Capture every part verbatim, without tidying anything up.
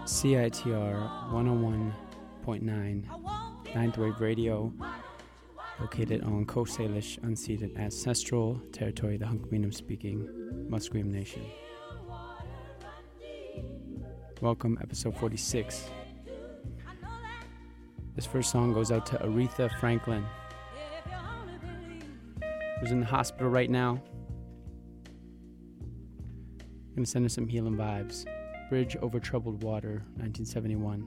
C I T R one oh one point nine, Ninth Wave Radio, located on Coast Salish unceded ancestral territory of the Hunkaminam-speaking Musqueam Nation. Welcome, episode forty-six. This first song goes out to Aretha Franklin, who's in the hospital right now. I'm gonna send her some healing vibes. Bridge Over Troubled Water, nineteen seventy-one.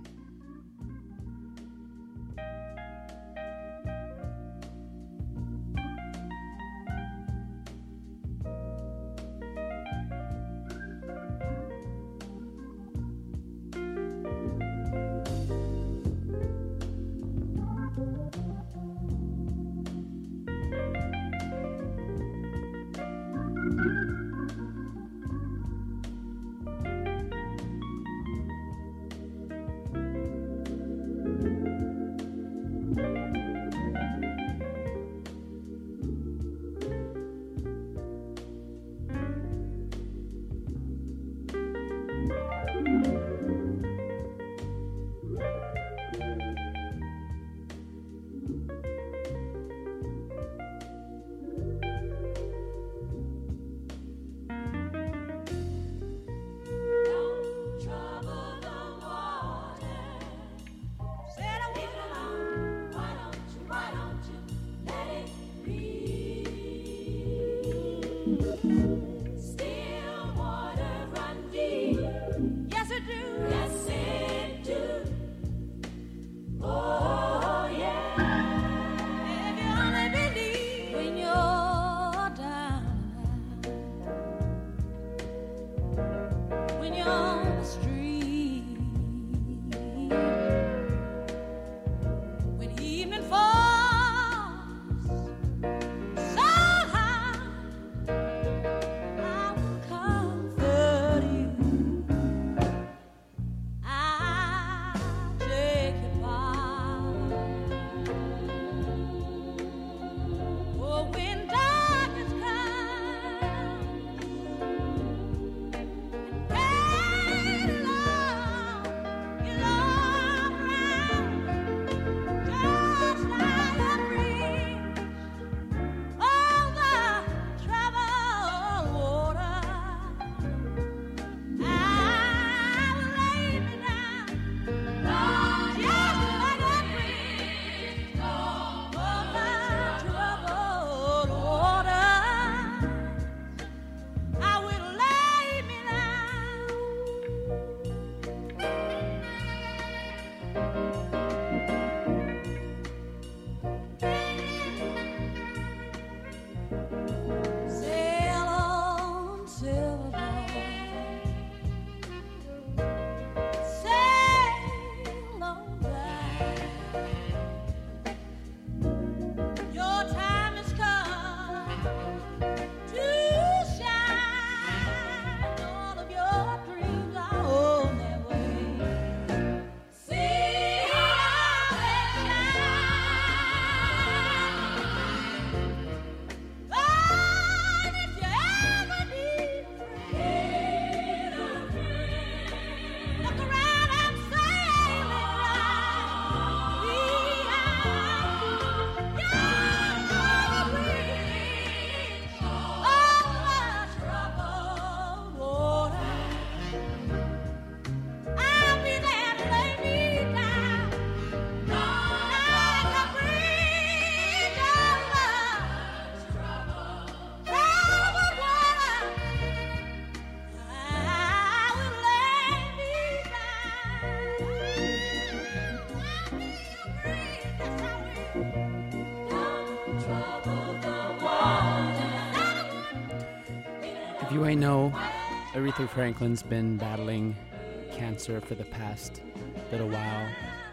If you ain't know, Aretha Franklin's been battling cancer for the past little while.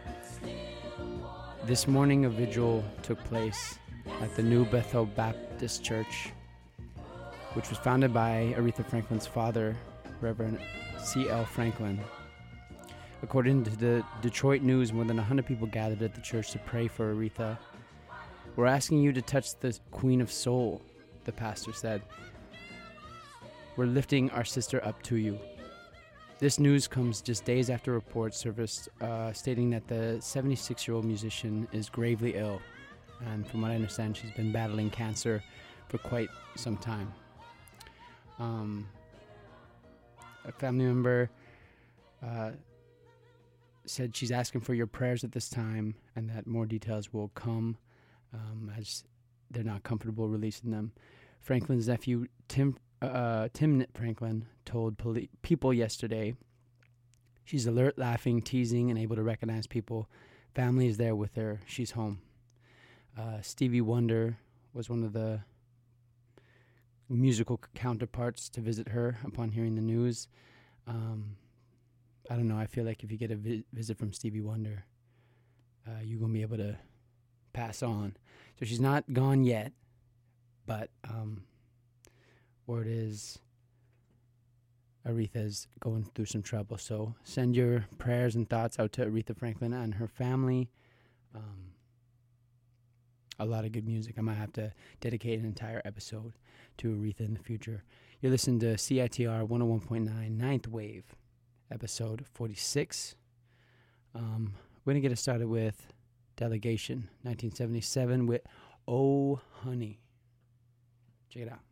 This morning, a vigil took place at the New Bethel Baptist Church, which was founded by Aretha Franklin's father, Reverend C L Franklin. According to the Detroit News, more than one hundred people gathered at the church to pray for Aretha. We're asking you to touch the Queen of Soul, the pastor said. We're lifting our sister up to you. This news comes just days after reports surfaced uh, stating that the seventy-six-year-old musician is gravely ill. And from what I understand, she's been battling cancer for quite some time. Um, a family member uh, said she's asking for your prayers at this time and that more details will come um, as they're not comfortable releasing them. Franklin's nephew, Tim uh, Tim Franklin, told poli- people yesterday she's alert, laughing, teasing, and able to recognize people. Family is there with her. She's home. Uh, Stevie Wonder was one of the musical counterparts to visit her upon hearing the news. Um, I don't know. I feel like if you get a vi- visit from Stevie Wonder, uh, you're going to be able to pass on. So she's not gone yet, but um, word is Aretha's going through some trouble. So send your prayers and thoughts out to Aretha Franklin and her family. Um, a lot of good music. I might have to dedicate an entire episode to Aretha in the future. You're listening to C I T R one oh one point nine, Ninth Wave, episode forty-six. Um, we're going to get it started with Delegation, nineteen seventy-seven, with Oh Honey. Check it out.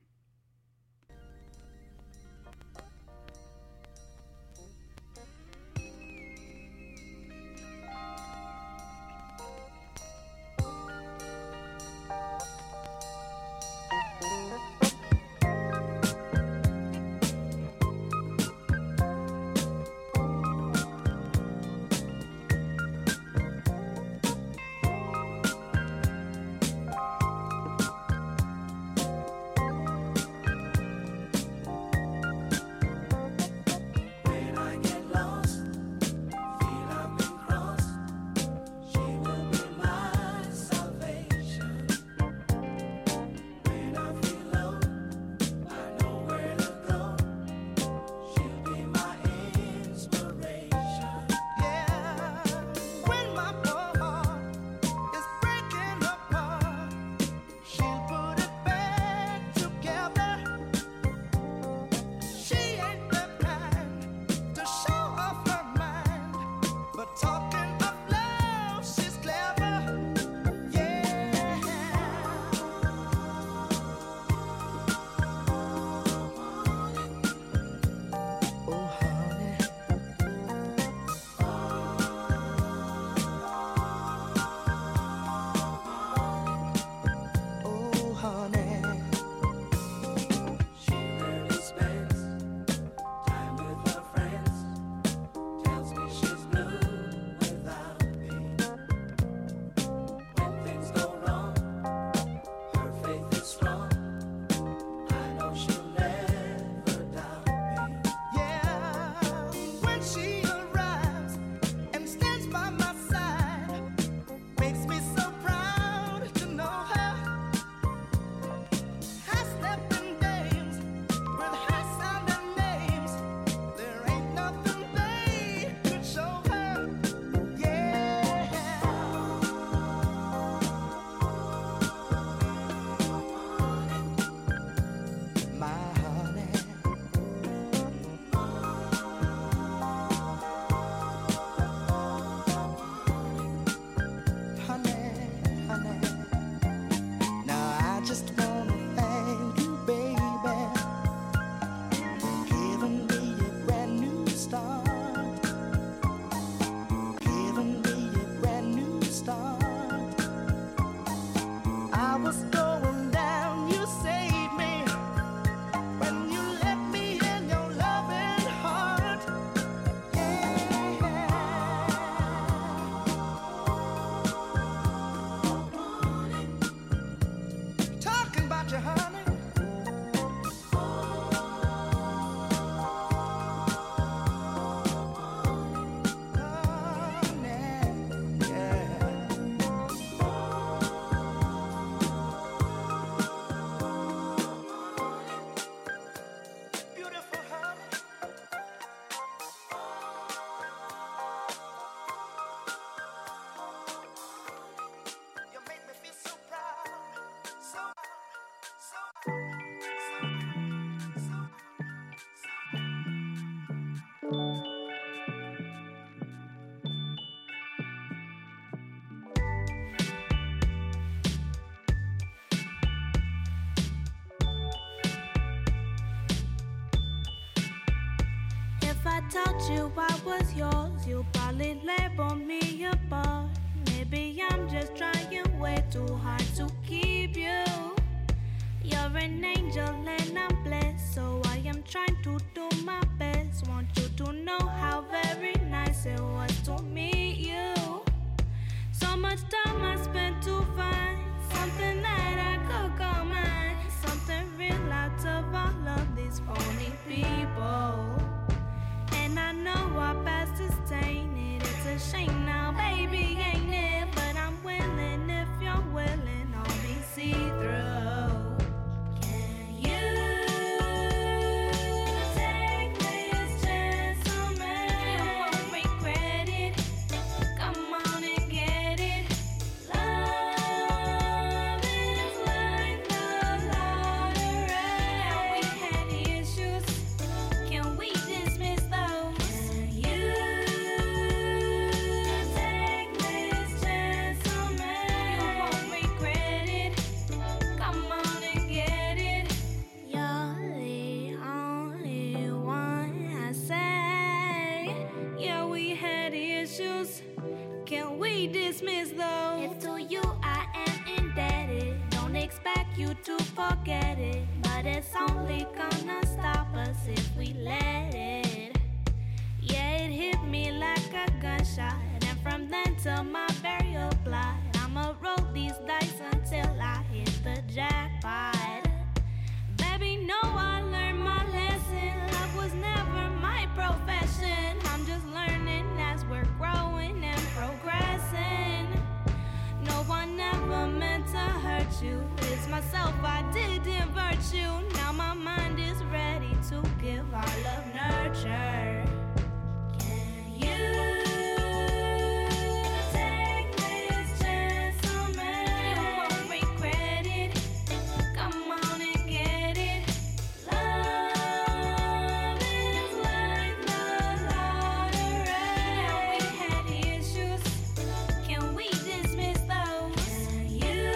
I told you I was yours, you probably label me a bug. Maybe I'm just trying way too hard to keep you. You're an angel and I'm blessed, so I am trying to do my best. Want you to know how very nice it was to meet you. So much time I spent to find something that I could call mine, something real out of all of these phony people. And I know our past is tainted, it's a shame now, baby, ain't it? But I'm willing, if you're willing, I'll be see-through. To forget it, but it's only gonna stop us if we let it. Yeah, it hit me like a gunshot, and from then till my burial plot, I'ma roll these dice until I hit the jackpot. Baby, no, I learned my lesson. Love was never my profession. I'm just learning as we're growing and progressing. No one ever meant to hurt you. It's myself, I did invert you. Now my mind is ready to give all of nurture. Can you take this chance on me? You won't regret it. Come on and get it. Love is like the lottery. Yeah, we had issues. Can we dismiss those? Can you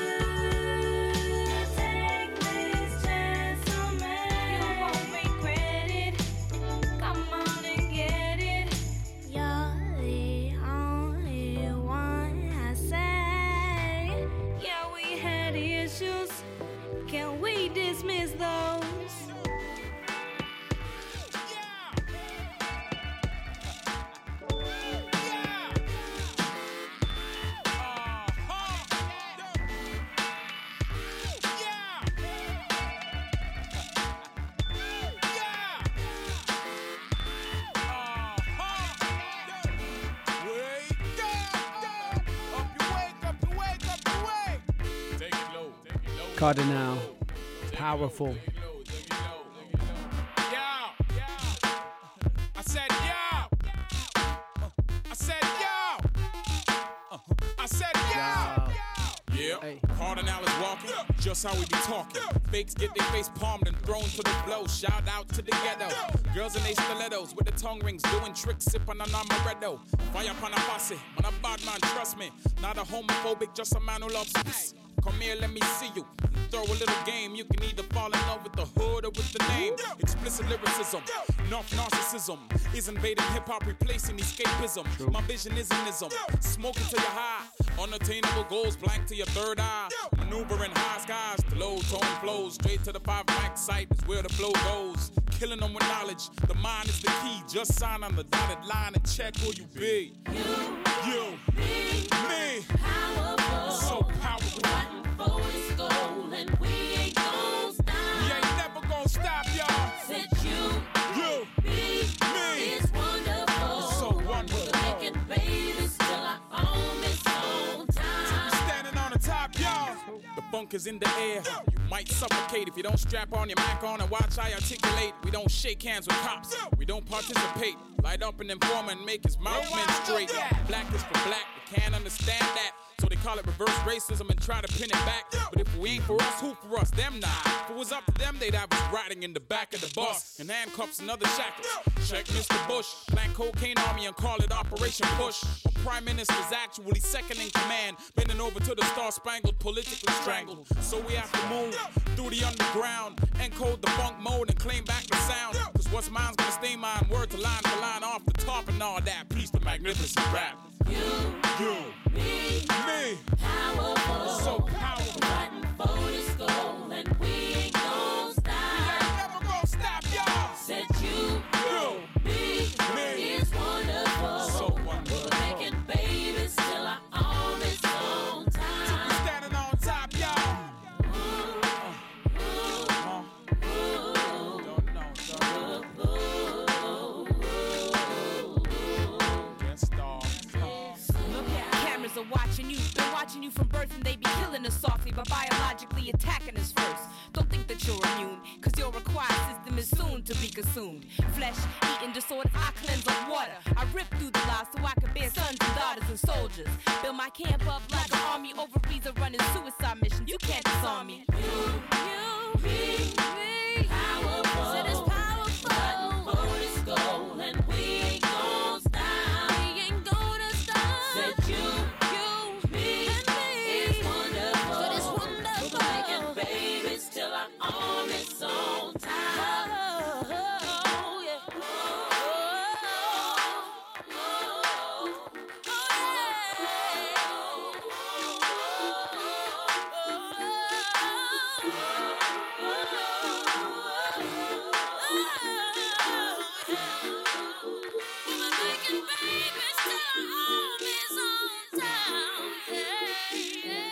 take this chance on me? You won't regret it. Come on and get it. You're the only one I say. Yeah, we had issues. Can we dismiss those? Cardinal, powerful. I said yo. I said yo. I said yo. Yeah, Hey. Cardinal is walking, just how we be talking. Fakes get their face palmed and thrown to the flow. Shout out to the ghetto. Girls in they stilettos with the tongue rings, doing tricks, sipping on amaretto. Fire upon a posse, man a bad man, trust me. Not a homophobic, just a man who loves peace. Come here, let me see you. Throw a little game. You can either fall in love with the hood or with the name. Explicit lyricism, enough narcissism is invading hip-hop, replacing escapism. True. My vision is an ism. Smoking till you're high. Unattainable goals, blank to your third eye. Maneuvering high skies, the low tone flows. Straight to the five mic site is where the flow goes. Killing them with knowledge. The mind is the key. Just sign on the dotted line and check who you be. You, You, me, me, powerful. so powerful. Fighting for this goal, and we ain't gon' stop. We ain't never gonna stop, y'all. Said you, You, me, me, it's wonderful. so wonderful. We're making babies till our home is on time. Standing on the top, y'all. The funk is in the air. You might suffocate if you don't strap on your mic on and watch I articulate. We don't shake hands with cops. We don't participate. Light up an informant and make his mouth menstruate. Black is for black. We can't understand that. So they call it reverse racism and try to pin it back. But if we ain't for us, who for us? Them not. If it was up to them, they'd have us riding in the back of the bus. In handcuffs and other shackles. Check Mister Bush. Plant cocaine army and call it Operation Push. The prime minister's actually second in command. Bending over to the star-spangled, politically strangled. So we have to move through the underground. Encode the funk mode and claim back the sound. Cause What's mine's gonna stay mine, word to line for line, off the top and all that. Peace to magnificent rap. You, you, me, me, powerful, so powerful. Fighting for this goal, and we ain't gon' stop. We ain't never gon' stop, y'all. Said you, you, me, me, is wonderful. So wonderful. We're making babies till our arm is on time. We're standing on top, y'all. Are watching you, been watching you from birth, and they be killing us softly, but biologically attacking us first. Don't think that you're immune, cause your acquired system is soon to be consumed. Flesh, eating disorders, I cleanse like water. I rip through the lies so I can bear sons and daughters and soldiers. Build my camp up like an army, ovaries are running suicide missions. You can't disarm me. You, you, me, me, powerful. Said it's powerful. Fighting for this goal, and we ain't gon' stop. We ain't gonna stop. Said you. Till our arm is on time. Oh, oh, yeah. Oh, oh, oh, we're making babies till our arm is on time. Yeah, yeah.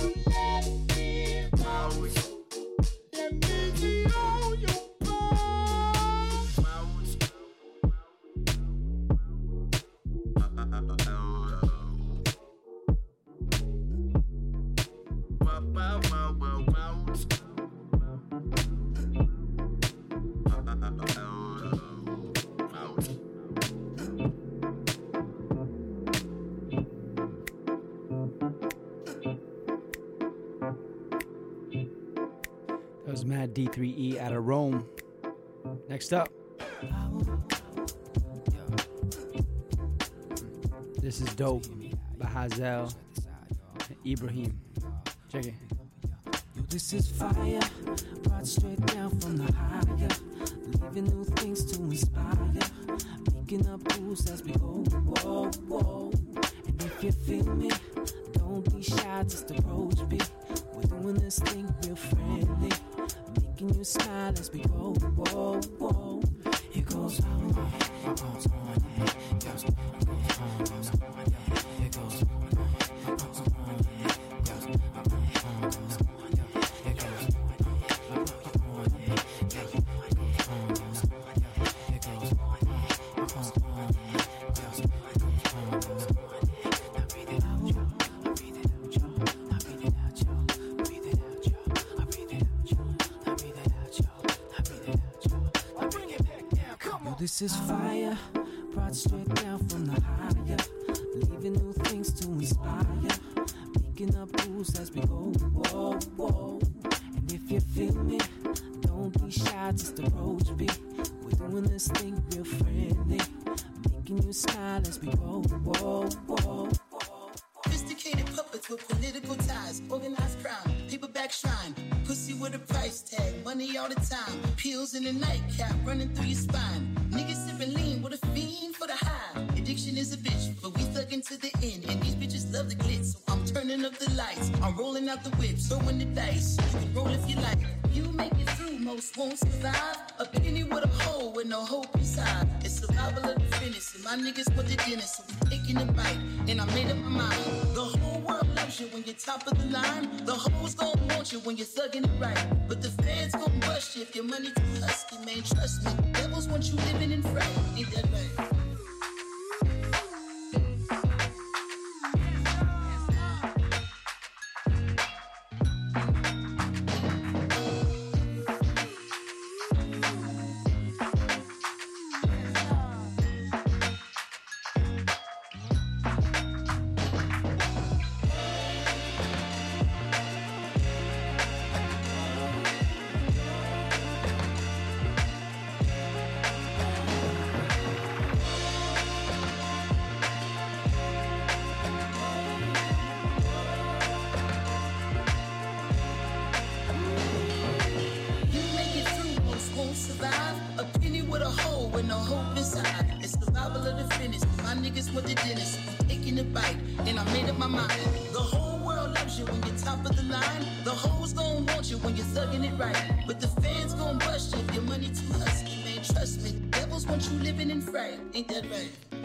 Let me see all your power. That was Mad D three E out of Rome. Next up. This is Dope by Hazel and Ibrahim. Check it. Yo, this is fire, brought straight down from the higher. Leaving new things to inspire. Picking up rules as we go, whoa, whoa. And if you feel me, don't be shy, just approach me. We're doing this thing real friendly. Making you smile as we go, whoa, whoa. It goes on, it goes on, it goes on, it goes on, it goes on, it goes on, it goes on, it goes on, it goes on. This is fire, brought straight down from the higher. Leaving new things to inspire. Picking up rules as we go, whoa, whoa. And if you feel me, don't be shy, just approach me. We're doing this thing real friendly. Making you smile as we go, whoa, whoa. Sophisticated puppets with political ties, organized crime, paperback shrine, pussy with a price tag, money all the time, pills in a nightcap running through your spine. Niggas sipping lean with a fiend for the high. Addiction is a bitch, but we thuggin' to the end. And these bitches love the glitz, so I'm turning up the lights. I'm rolling out the whips, throwing the dice. You can roll if you like. You make it through, most won't survive. A penny with a hole with no hope inside. It's survival of the fittest, and my niggas want the dinner, so we taking a bite. And I made up my mind. The whole world loves you when you're top of the line. The hoes gon' want you when you're thugging it right. But the feds gon' bust you if your money too husky, man. Trust me, devils want you living in fright. Ain't that right? Ain't that right?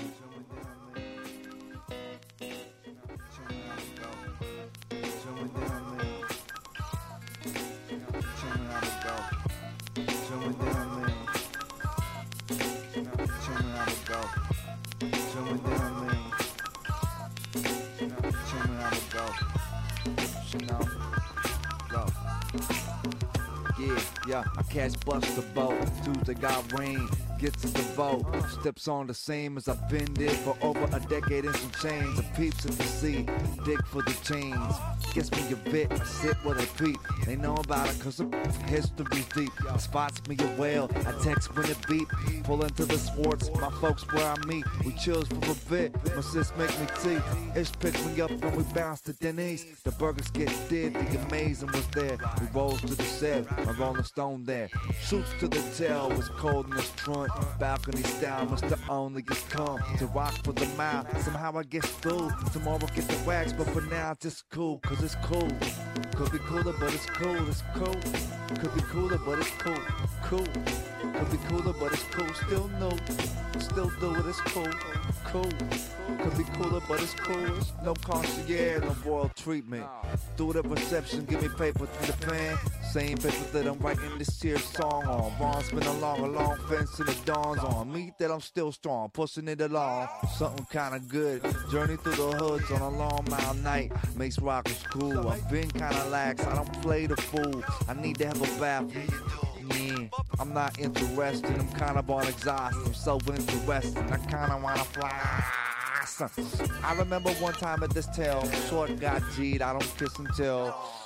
Yeah, yeah, I catch bust the boat. Tuesday got rain. Gets to the boat, steps on the same as I've been there for over a decade and some change. The peeps at the sea, dig for the chains. Gets me a bit, I sit where they peep. They know about it cause the history's deep. Spots me a whale, I text when it beep. Pull into the sports, my folks where I meet. We chills for a bit, my sis make me tea. Ish picks me up and we bounce to Denny's. The burgers get did, the amazing was there. We rolls to the set, my Rolling Stone there. Shoots to the tail, was cold in this trunk. Balcony style was the onlyest come to rock for the mile. Somehow I get through. Tomorrow get the wax, but for now it's just cool, cause it's cool. Could be cooler, but it's cool, it's cool. Could be cooler, but it's cool, cool. Could be cooler, but it's cool, still new. Still do it, it's cool, cool. Could be cooler, but it's cool. It's no concierge, no royal treatment. Through the reception, give me paper through the fan. Same paper that I'm writing this here song on. Ron's been along a long fence and it dawns on me that I'm still strong, pushing it along. Something kinda good. Journey through the hoods on a long mile night. Makes rockers cool. I've been kinda lax, I don't play the fool. I need to have a bath. Yeah, I'm not interested, I'm kind of on exhaust. I'm so interested, I kinda wanna fly. I remember one time at this tail, short got G'd, I don't kiss and tell.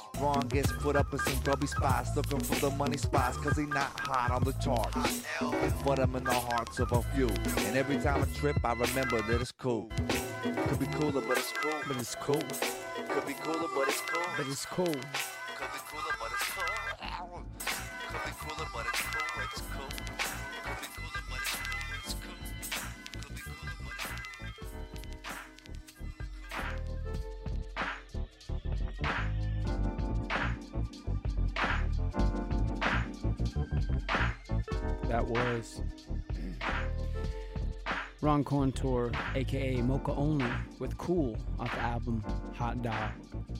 Ron gets put up in some grubby spots, looking for the money spots, cause he not hot on the charts. But I'm in the hearts of a few, and every time I trip, I remember that it's cool. Could be cooler, but it's cool. But it's cool. Could be cooler, but it's cool. But it's cool. Could be cooler, but it's cool. Could be cooler, but it's cool. It's cool. Could be cooler, but it's cool. It's cool. Could be cooler, but it's cool. That was Ron Contour, aka Mocha Only, with Cool off the album Hot Dog.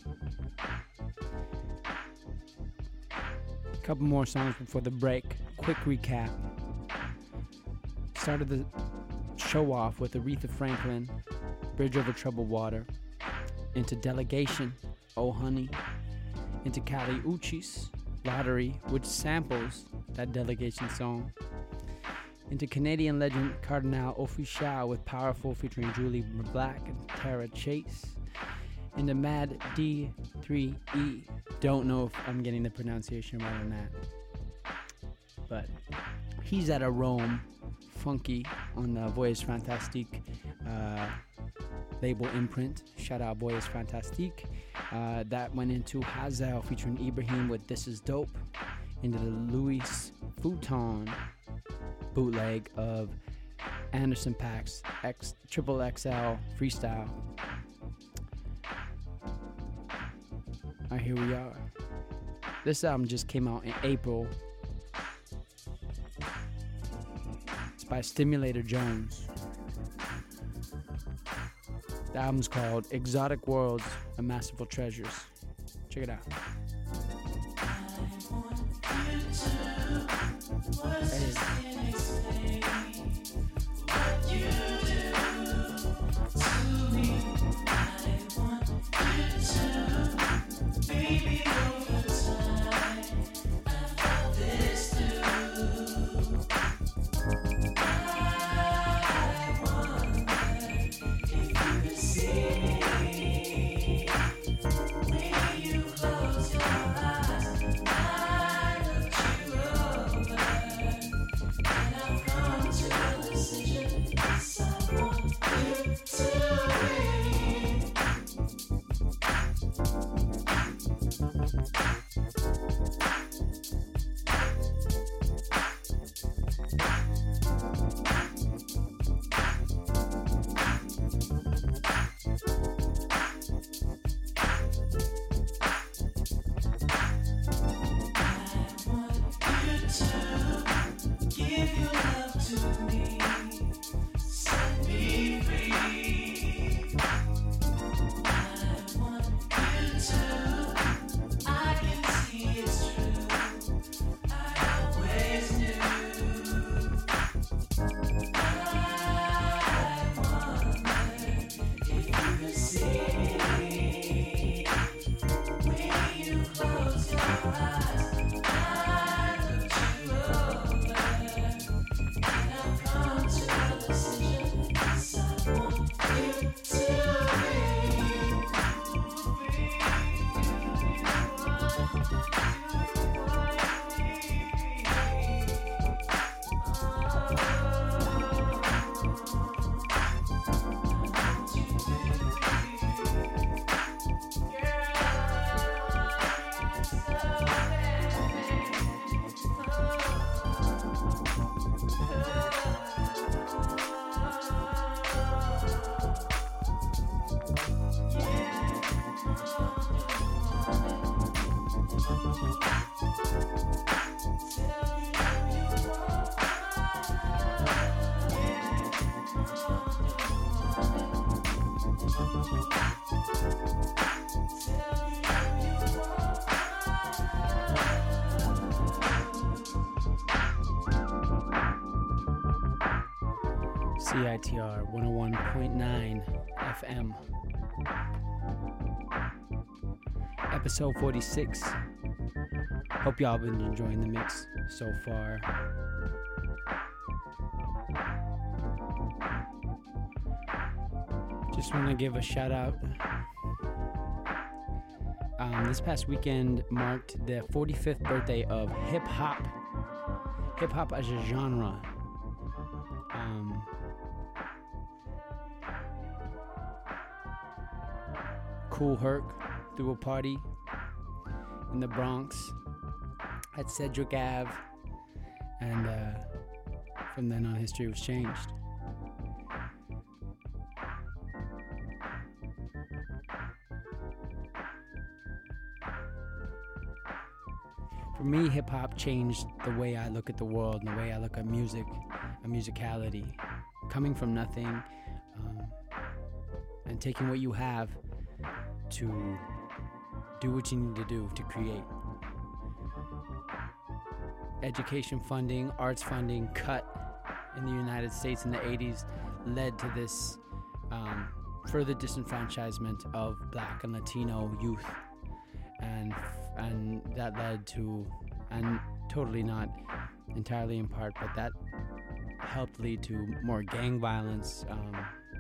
Couple more songs before the break. Quick recap. Started the show off with Aretha Franklin, Bridge Over Troubled Water. Into Delegation, Oh Honey. Into Kali Uchis, Lottery, which samples that Delegation song. Into Canadian legend Cardinal Offishall with Powerful featuring Julie Black and Tara Chase. Into Mad D three E. Don't know if I'm getting the pronunciation right on that. But he's at a Rome, Funky on the Voyage Fantastique uh, label imprint. Shout out Voyage Fantastique. Uh, that went into Hazel featuring Ibrahim with This Is Dope. Into the Louis Vuitton bootleg of Anderson Paak's X Triple X L Freestyle. Alright, here we are. This album just came out in April. It's by Stimulator Jones. The album's called Exotic Worlds and Masterful Treasures. Check it out. Hey. C I T R one oh one point nine F M. Episode forty-six. Hope y'all been enjoying the mix so far. Just want to give a shout out Um, this past weekend marked the forty-fifth birthday of hip hop. Hip hop as a genre. Um, Kool Herc threw a party in the Bronx at Cedric Ave, and uh, from then on, history was changed. For me, hip-hop changed the way I look at the world and the way I look at music and musicality. Coming from nothing um, and taking what you have to do what you need to do to create. Education funding, arts funding cut in the United States in the eighties led to this um, further disenfranchisement of Black and Latino youth. And and that led to, and totally not entirely in part, but that helped lead to more gang violence. Um,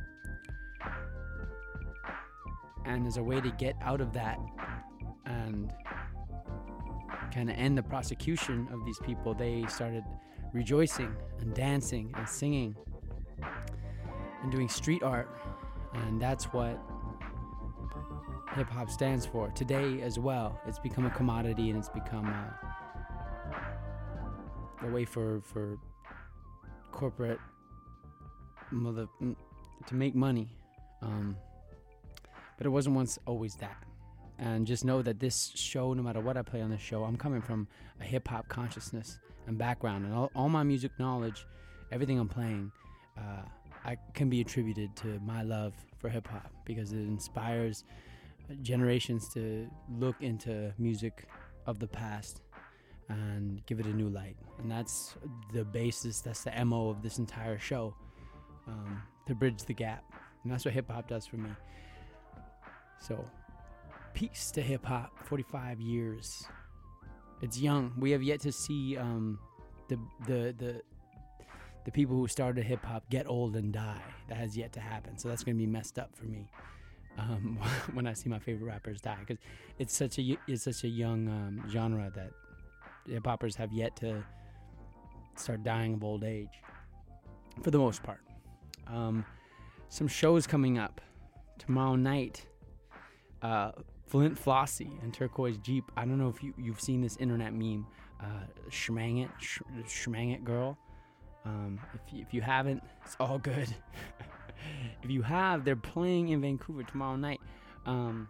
and as a way to get out of that and kind of end the prosecution of these people, they started rejoicing and dancing and singing and doing street art. And that's what hip-hop stands for today as well. It's become a commodity, and it's become a, a way for for corporate mother to make money, um, but it wasn't once always that. And just know that this show, no matter what I play on this show, I'm coming from a hip-hop consciousness and background, and all, all my music knowledge, everything I'm playing, uh, I can be attributed to my love for hip-hop, because it inspires generations to look into music of the past and give it a new light. And that's the basis, that's the M O of this entire show, um, to bridge the gap. And that's what hip-hop does for me. So, peace to hip-hop, forty-five years. It's young. We have yet to see um, the, the, the, the people who started hip-hop get old and die. That has yet to happen. So that's going to be messed up for me. Um, when I see my favorite rappers die, because it's such a it's such a young um, genre that hip hoppers have yet to start dying of old age, for the most part. Um, some shows coming up tomorrow night. Uh, Flint Flossie and Turquoise Jeep. I don't know if you you've seen this internet meme, uh, Schmang It, sh- Schmang It Girl. Um, if you, if you haven't, it's all good. If you have, they're playing in Vancouver tomorrow night, um,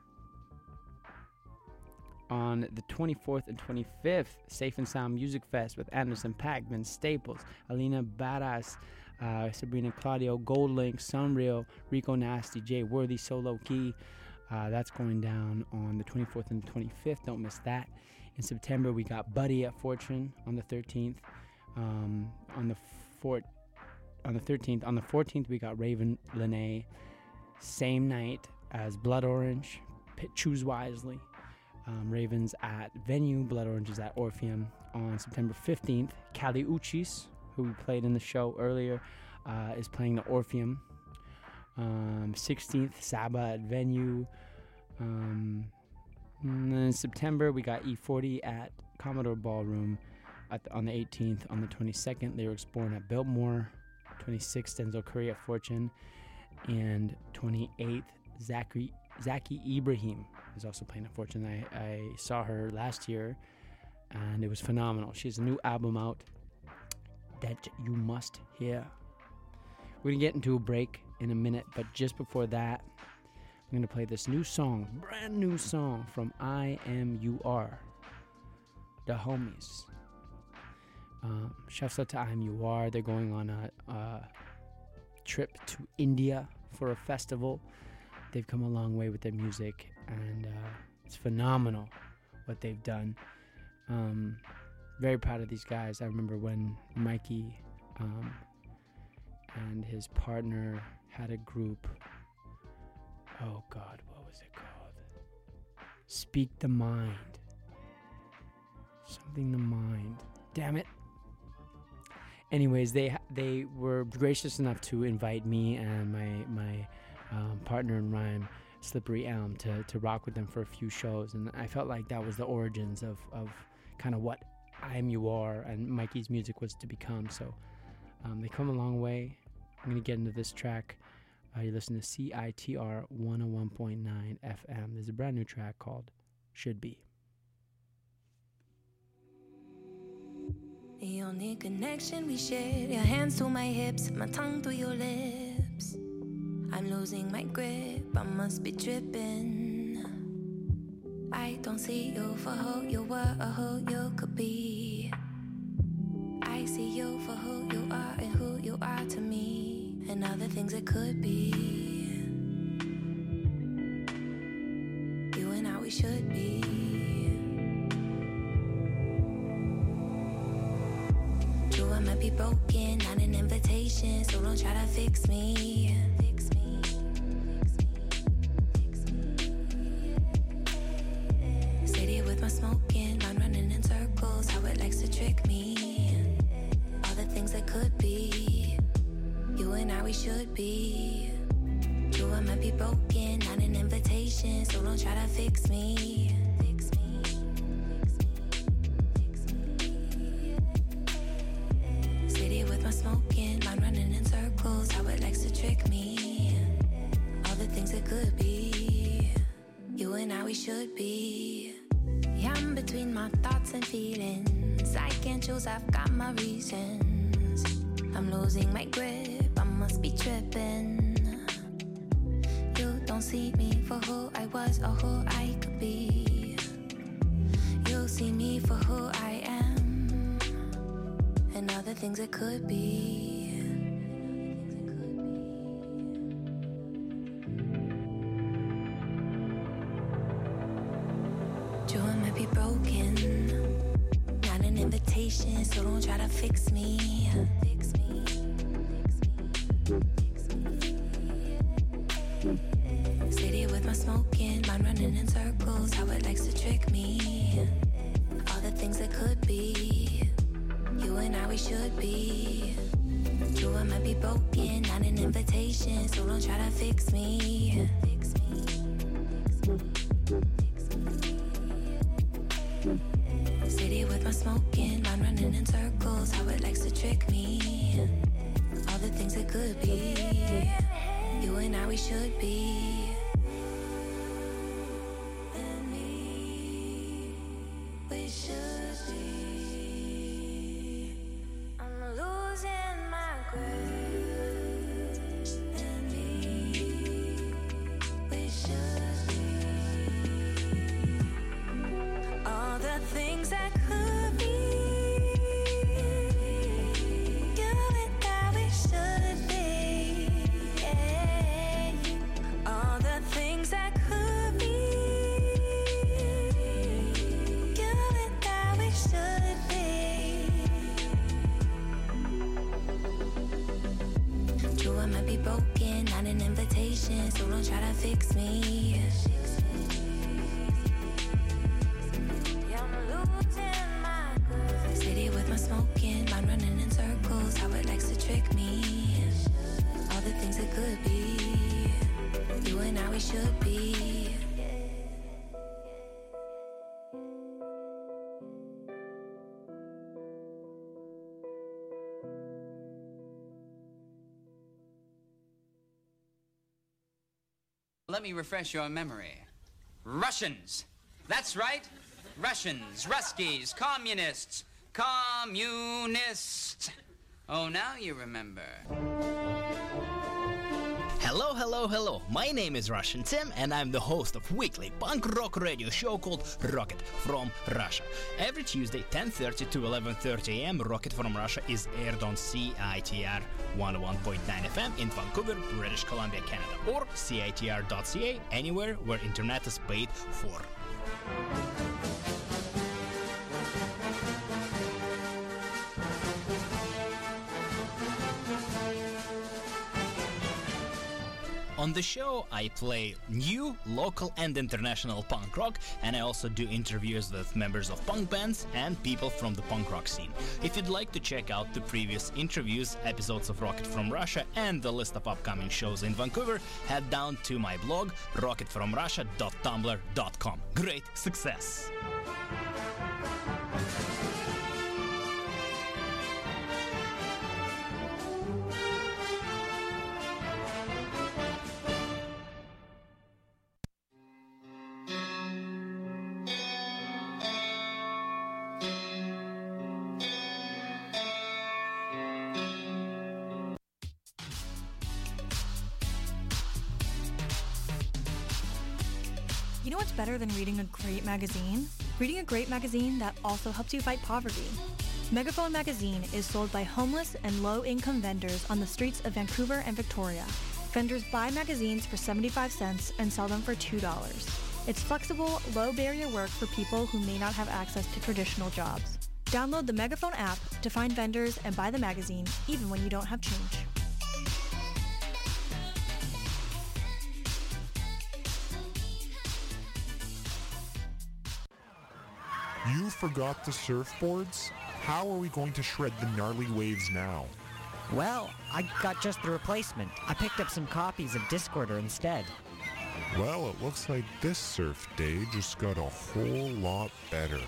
on the twenty-fourth and twenty-fifth, Safe and Sound Music Fest with Anderson .Paak, Vince Staples, Alina Badass, uh, Sabrina Claudio, Goldlink, Sunreal, Rico Nasty, Jay Worthy, Solo Key. Uh, that's going down on the twenty-fourth and twenty-fifth. Don't miss that. In September, we got Buddy at Fortune on the thirteenth. Um, on the fourth. On the thirteenth, on the fourteenth, we got Raven Lene, same night as Blood Orange. P- choose wisely. Um, Ravens at Venue, Blood Orange is at Orpheum. On September fifteenth, Kali Uchis, who we played in the show earlier, uh, is playing the Orpheum. Um, sixteenth, Saba at Venue. Um, and then in September, we got E forty at Commodore Ballroom. At the, on the eighteenth, on the twenty-second, Lyrics Born at Biltmore. twenty-sixth, Denzel Curry at Fortune, and twenty-eighth, Zachary Zaki Ibrahim is also playing at Fortune. I, I saw her last year, and it was phenomenal. She has a new album out that you must hear. We're gonna get into a break in a minute, but just before that, I'm gonna play this new song, brand new song from I M U R, the homies. Um, shouts out to I M U R. They're going on a, a trip to India for a festival. They've come a long way with their music, and uh, it's phenomenal what they've done. Um, very proud of these guys. I remember when Mikey um, and his partner had a group. Oh God, what was it called? Speak the Mind. Something the Mind. Damn it. Anyways, they they were gracious enough to invite me and my my um, partner in rhyme, Slippery Elm to, to rock with them for a few shows. And I felt like that was the origins of, of kind of what I Am You Are and Mikey's music was to become. So um, they come a long way. I'm going to get into this track. Uh, you listen to C I T R one oh one point nine F M. There's a brand new track called Should Be. The only connection we share, your hands to my hips, my tongue to your lips. I'm losing my grip, I must be tripping. I don't see you for who you were or who you could be. I see you for who you are and who you are to me, and other things it could be. You and I, we should be. True, I might be broken, not an invitation, so don't try to fix me. Fix me, fix me, fix me. City with my smoking, mind running in circles, how it likes to trick me. All the things that could be. You and I, we should be. True, I might be broken, not an invitation, so don't try to fix me. Fix me, fix me, fix me. City with my smoking, mind running in circles, how it likes to trick me. All the things it could be. You and I, we should be. Yeah, I'm between my thoughts and feelings. I can't choose, I've got my reasons. I'm losing my grip, I must be tripping. You don't see me for who I was or who I could be. You see me for who I am, and other things it could be. True, I might be broken, not an invitation, so don't try to fix me. Fix me, fix me, fix me. City with my smoking, mind running in circles, how it likes to trick me. All the things that could be. You and I, we should be. True, I might be broken, not an invitation, so don't try to fix me. Fix me, fix me, fix me. City with my smoking, mind running in circles, how it likes to trick me. All the things it could be. You and I, we should be. And me, we should be. I'm losing my grip. And me, we should be. All the things that could be. You and I, we should be. Yeah. All the things that could be. You and I, we should be. True, I might be broken, not an invitation, so don't try to fix me. Yeah, I'm losing my grip. City with my smoking, mind running in circles, how it likes to trick me. All the things it could be. You and I, we should be. Let me refresh your memory. Russians. That's right. Russians, Ruskies, communists, communists. Oh, now you remember. Hello, hello, hello. My name is Russian Tim, and I'm the host of weekly punk rock radio show called Rocket from Russia. Every Tuesday, ten thirty to eleven thirty a m, Rocket from Russia is aired on C I T R one oh one point nine F M in Vancouver, British Columbia, Canada, or C I T R dot C A, anywhere where internet is paid for. On the show, I play new, local and international punk rock, and I also do interviews with members of punk bands and people from the punk rock scene. If you'd like to check out the previous interviews, episodes of Rocket from Russia, and the list of upcoming shows in Vancouver, head down to my blog, rocket from russia dot tumblr dot com. Great success! You know what's better than reading a great magazine? Reading a great magazine that also helps you fight poverty. Megaphone magazine is sold by homeless and low-income vendors on the streets of Vancouver and Victoria. Vendors buy magazines for seventy-five cents and sell them for two dollars. It's flexible, low-barrier work for people who may not have access to traditional jobs. Download the Megaphone app to find vendors and buy the magazine, even when you don't have change. You forgot the surfboards? How are we going to shred the gnarly waves now? Well, I got just the replacement. I picked up some copies of Discorder instead. Well, it looks like this surf day just got a whole lot better.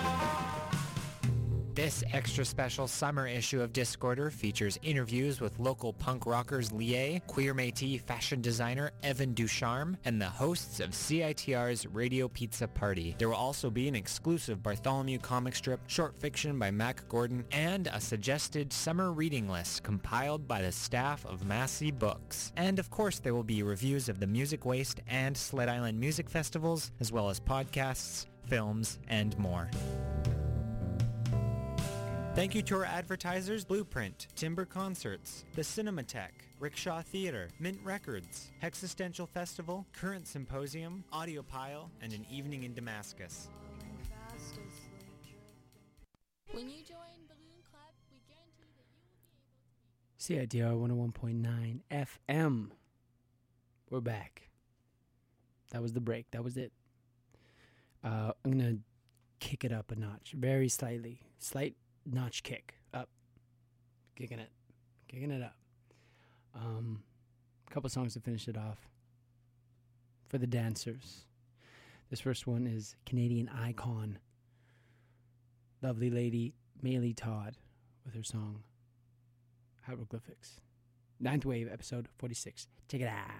This extra special summer issue of Discorder features interviews with local punk rockers Lié, queer Métis fashion designer Evan Ducharme, and the hosts of C I T R's Radio Pizza Party. There will also be an exclusive Bartholomew comic strip, short fiction by Mac Gordon, and a suggested summer reading list compiled by the staff of Massey Books. And of course there will be reviews of the Music Waste and Sled Island music festivals, as well as podcasts, films, and more. Thank you to our advertisers Blueprint, Timber Concerts, the Cinematheque, Rickshaw Theatre, Mint Records, Hexistential Festival, Current Symposium, Audiopile, and An Evening in Damascus. When you join Balloon Club, we guarantee that you will be able to... C I T R one oh one point nine F M. We're back. That was the break. That was it. Uh, I'm going to kick it up a notch, very slightly. Slight notch kick up, kicking it, kicking it up. Um, a couple songs to finish it off for the dancers. This first one is Canadian icon, lovely lady Maylee Todd, with her song Hieroglyphics. Ninth Wave, episode forty-six. Check it out.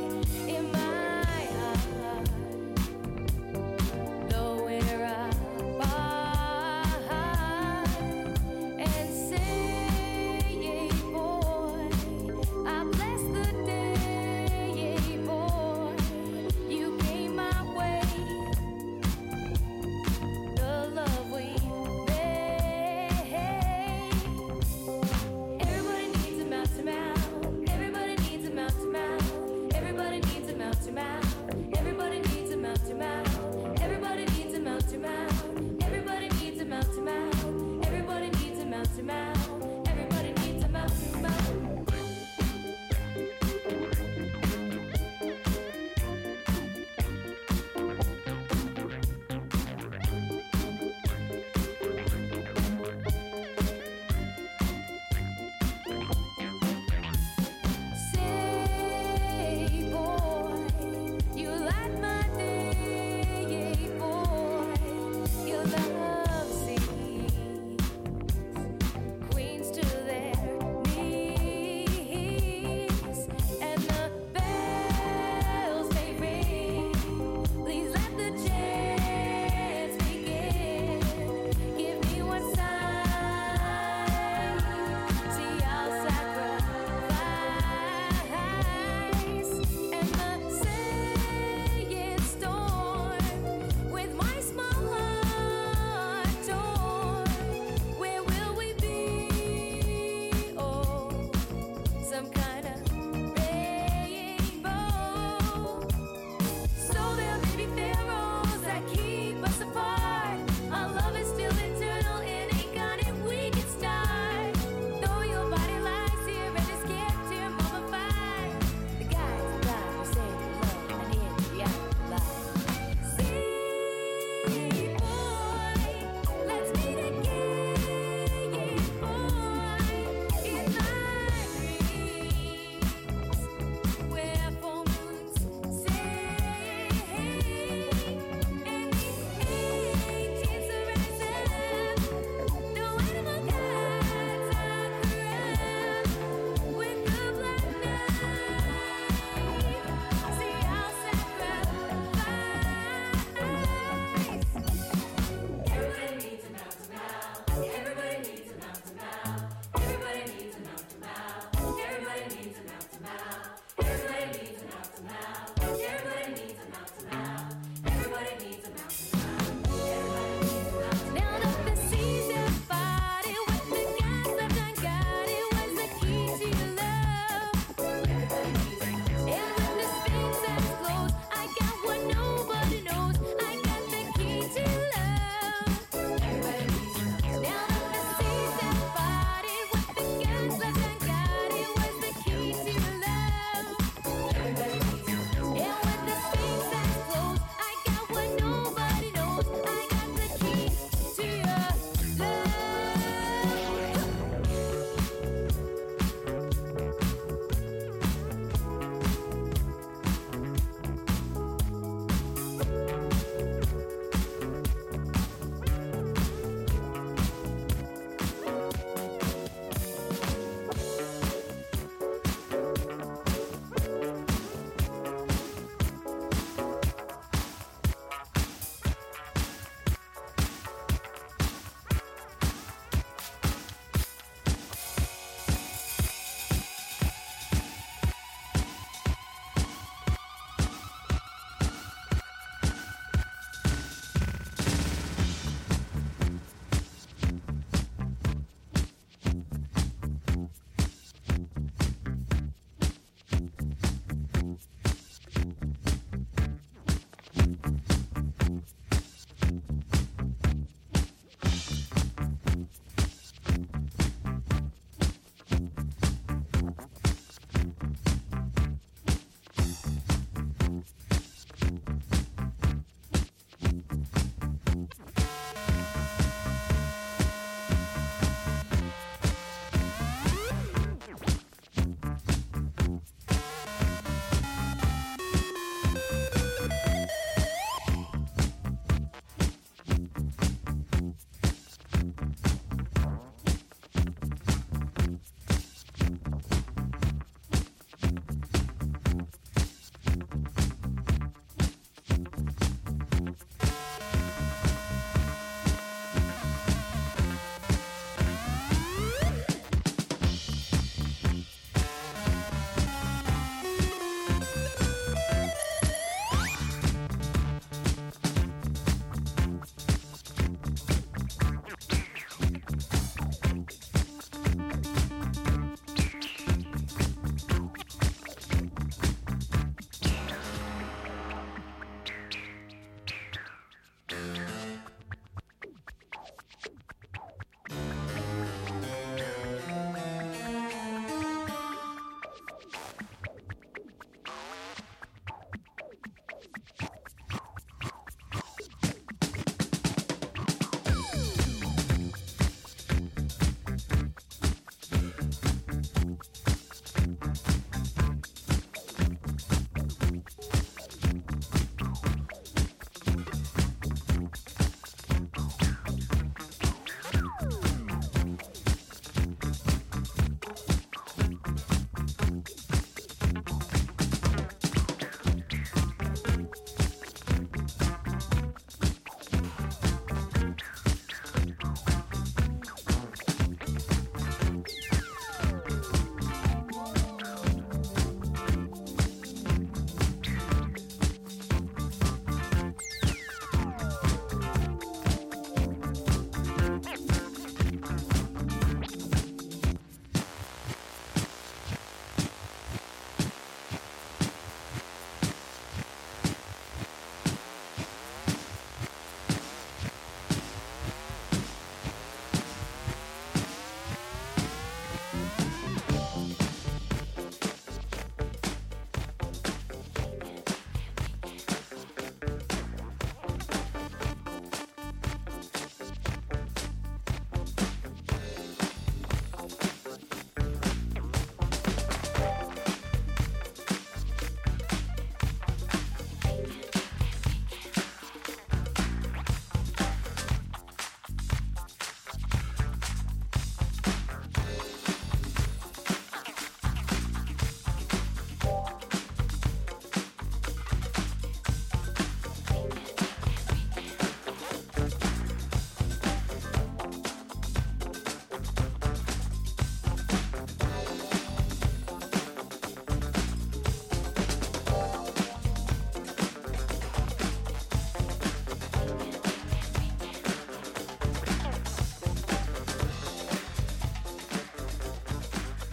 Though we're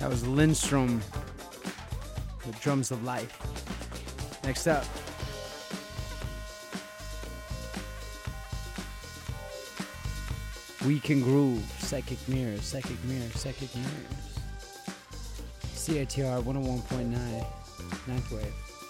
That was Lindstrom, the Drums of Life. Next up, We Can Groove, Psychic Mirrors, Psychic Mirrors, Psychic Mirrors. C I T R one oh one point nine, ninth wave.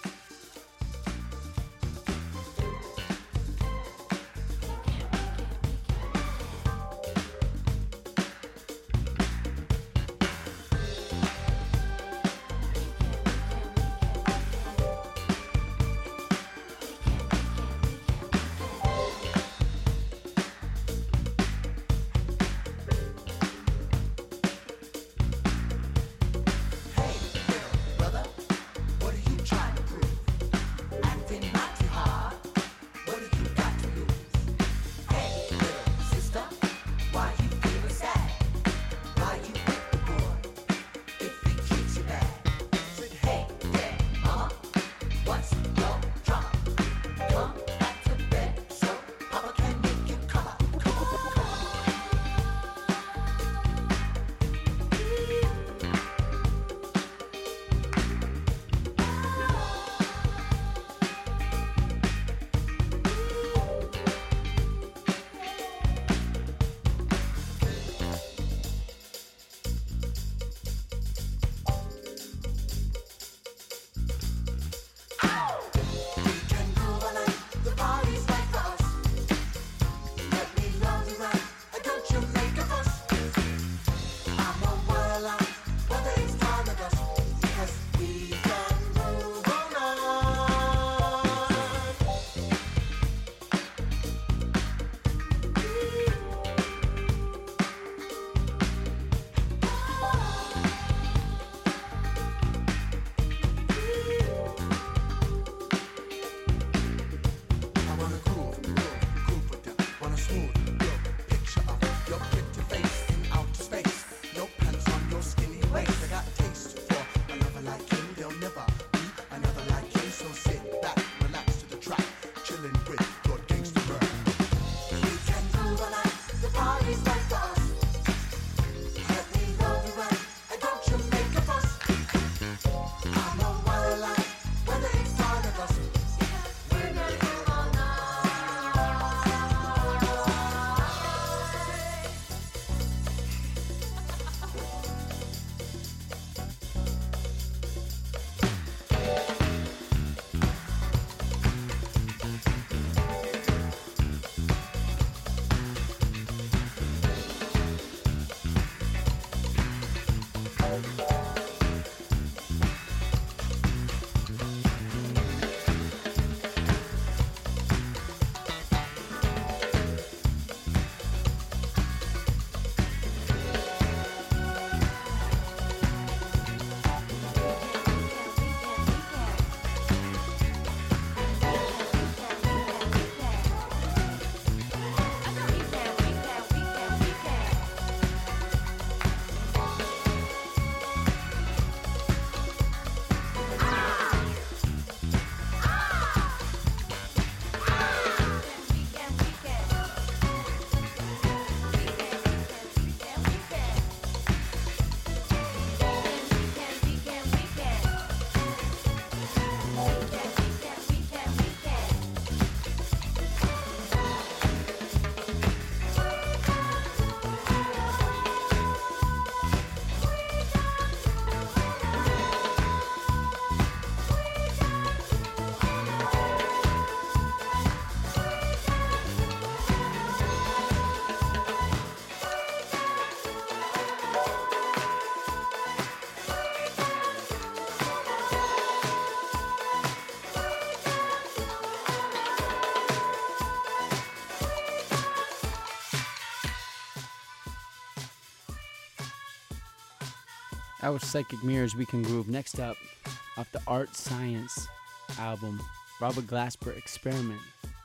That was Psychic Mirrors, We Can Groove. Next up, off the Art Science album, Robert Glasper Experiment.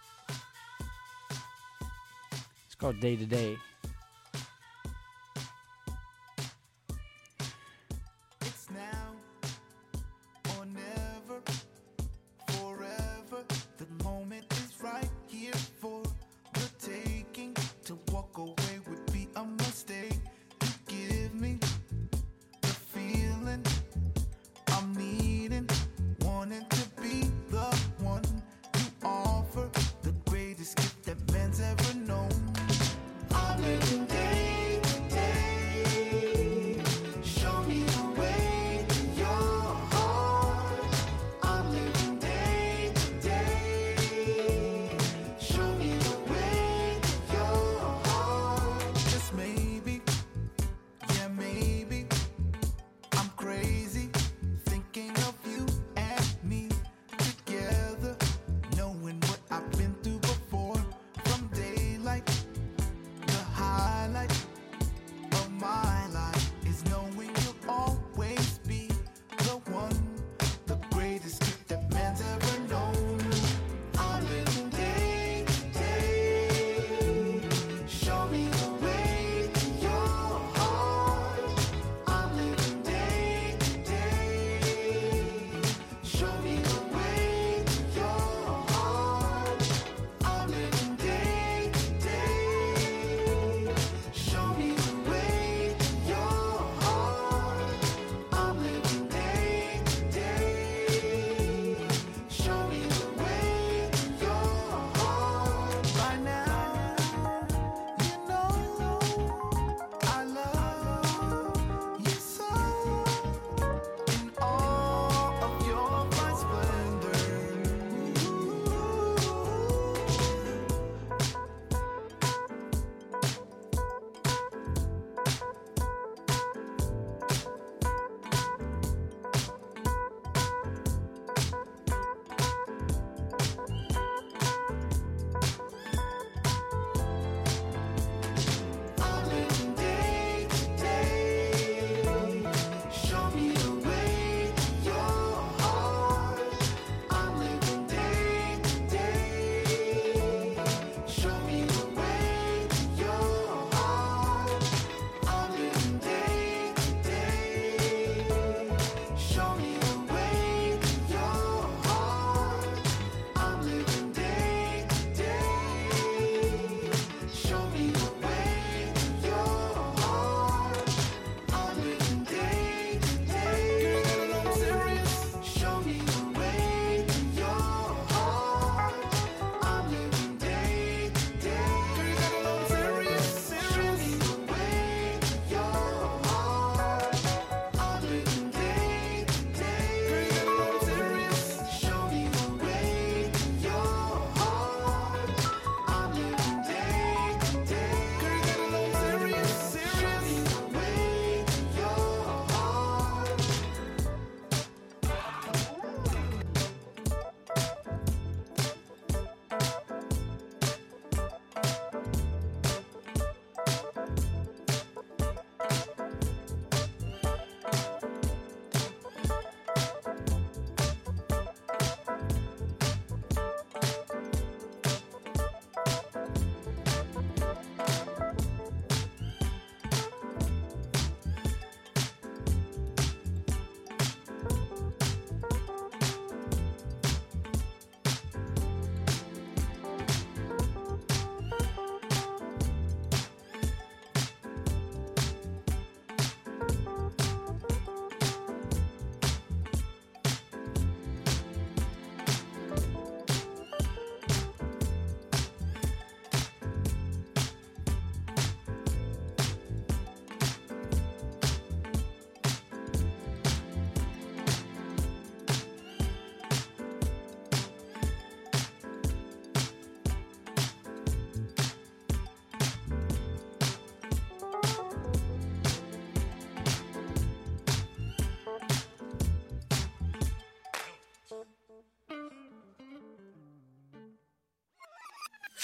It's called Day to Day. It's now or never, forever. The moment is right here for the taking. To walk away would be a mistake. You give me the feeling.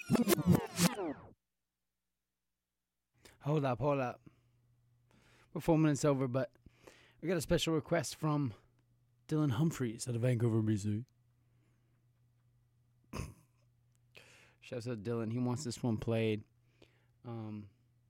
Hold up, hold up. We're four minutes over, but we got a special request from Dylan Humphreys out of Vancouver, B C. Shouts out to Dylan. He wants this one played. Um,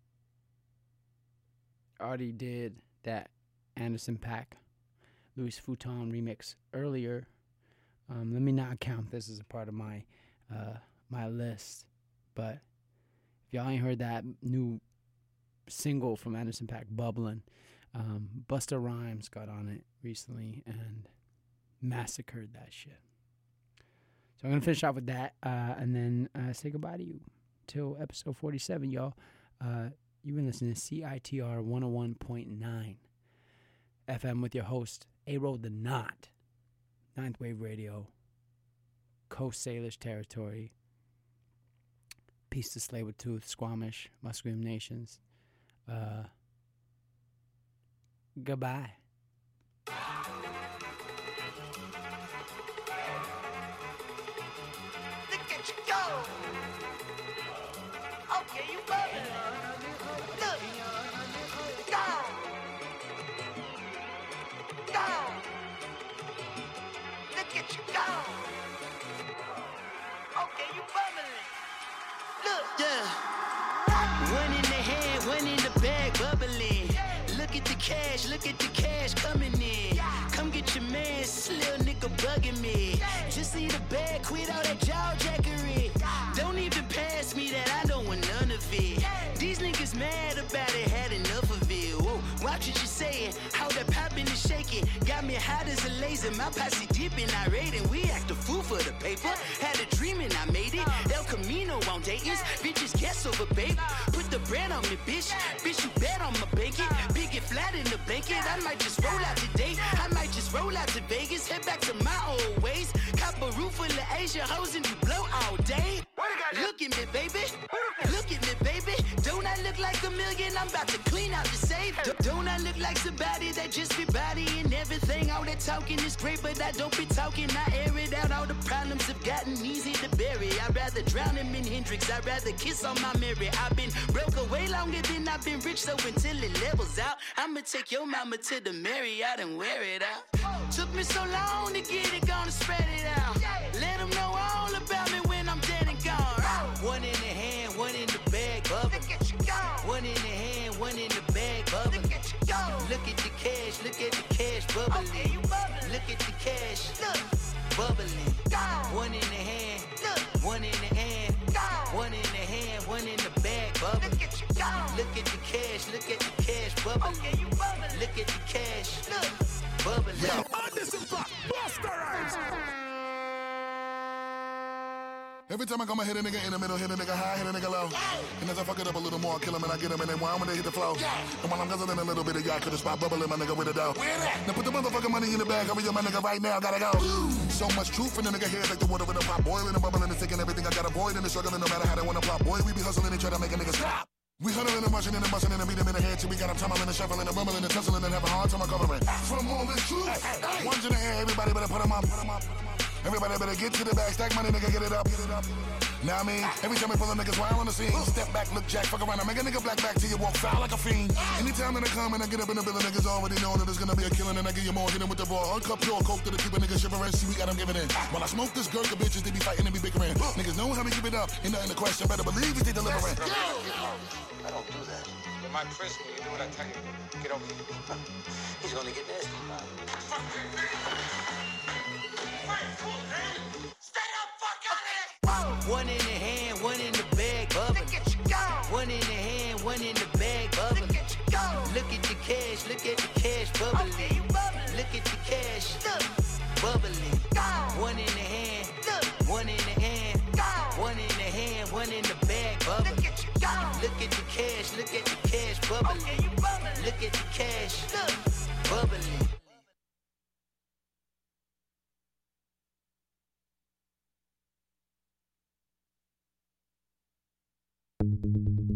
already did that Anderson .Paak, Louis Vuitton remix earlier. Um, let me not count this as a part of my uh, my list. But if y'all ain't heard that new single from Anderson .Paak, Bubbling, um, Busta Rhymes got on it recently and massacred that shit. So I'm going to finish off with that uh, and then uh, say goodbye to you till episode forty-seven, y'all. Uh, you've been listening to C I T R one oh one point nine F M with your host, A-Roll the Knot, Ninth Wave Radio, Coast Salish Territory, Peace to Tsleil-Waututh, Squamish, Musqueam Nations. Uh, goodbye. Look at you go. Okay, you bubbling. Look. Go. Go. Look at you go. Okay, you bubbling. Look. Yeah. One in the hand, one in the bag, bubbling. Look at the cash, look at the cash coming in. Come get your man, this little nigga bugging me. Just see the bag, quit all that jaw jackery. Don't even pass me that, I don't want none of it. These niggas mad about it, had enough of it. Whoa, watch what you saying, how that poppin' and shaking. Got me hot as a laser, my posse deep and irate. And we act a fool for the paper. Had a dream and I made it. El Camino on Dayton's, bitches guess over, babe. Put the bread on me, bitch. Bitch, you bet on my bacon. Big and flat in the blanket. I might just roll out today. I might just roll out to Vegas. Head back to my old ways. Cop a roof full of Asia hoes and you blow all day. Look at me, baby. Look at me, baby. Don't I look like a million? I'm about to clean out the safe. D- Don't I look like somebody that just be bodying everything? All that talking is great, but I don't be talking. I air it out. All the problems have gotten easy to bury. I'd rather drown him in Hendrix. I'd rather kiss on my Mary. I've been broke away longer than I've been rich, so until it levels out, I'ma take your mama to the Marriott and wear it out. Took me so long to get it, gonna spread it out. Let them know all about me when I'm dead and gone. One in the hand, one in the bag, bubble. One in the hand, one in the bag, bubble. Look at the cash, look at the cash bubbling. Look at the cash, bubbling. One in the hand, one in the hand, one in the hand, one in the bag, bubbling. Look at the cash, look at the cash bubbling. Look at the cash, bubbling. Yo, Anderson .Paak, Busta Rhymes. Every time I come, I hit a nigga in the middle, hit a nigga high, hit a nigga low. And as I fuck it up a little more, I kill him and I get him and then wow when they hit the flow. And while I'm guzzling a little bit of y'all, could have spot bubbling my nigga with a dough. Now put the motherfucking money in the bag, hurry up my nigga right now, gotta go. So much truth in the nigga head, like the water in the pot, boiling and bubbling and taking everything I got avoid and the struggling no matter how they wanna plot. Boy, we be hustling and try to make a nigga stop. We huddling and rushing and busting and beat them in the head till we got them tumbling and shuffling and rumbling and tussling and have a hard time recovering. From all this truth, ones in the air, everybody better put them up, put them up, put them up. Everybody better get to the bag, stack money, nigga, get it up, get it up. Now I mean, every time we pull a niggas wild on the scene, step back, look jack, fuck around, I make a nigga black back till you walk foul like a fiend. Anytime that I come and I get up in the building, niggas already know that there's gonna be a killing, and I give you more, hit him with the raw, uncut pure coke to the keep a nigga shivering, see we got them giving in. When I smoke this girl, the bitches, they be fighting and be bickering. Niggas know how we keep it up, ain't nothing to question, better believe it, they delivering. I don't do that. You're my prisoner, you do what I tell you. Get over here. He's gonna get nasty. Stay the fuck out of it! One in the hand, one in the bag, bubbling. Look at you go! One in the hand, one in the bag, bubbling. Look at you go! Look at the cash, look at the cash bubbling. Okay, you bubbling. Look at the cash, look, bubbling. Go! One in the hand, look, one in the hand, go! One in the hand, one in the bag, bubbling. Look at you go! Look at the cash, look at the cash bubbling. Okay, you bubbling. Look at the cash, look, bubbling. Thank you.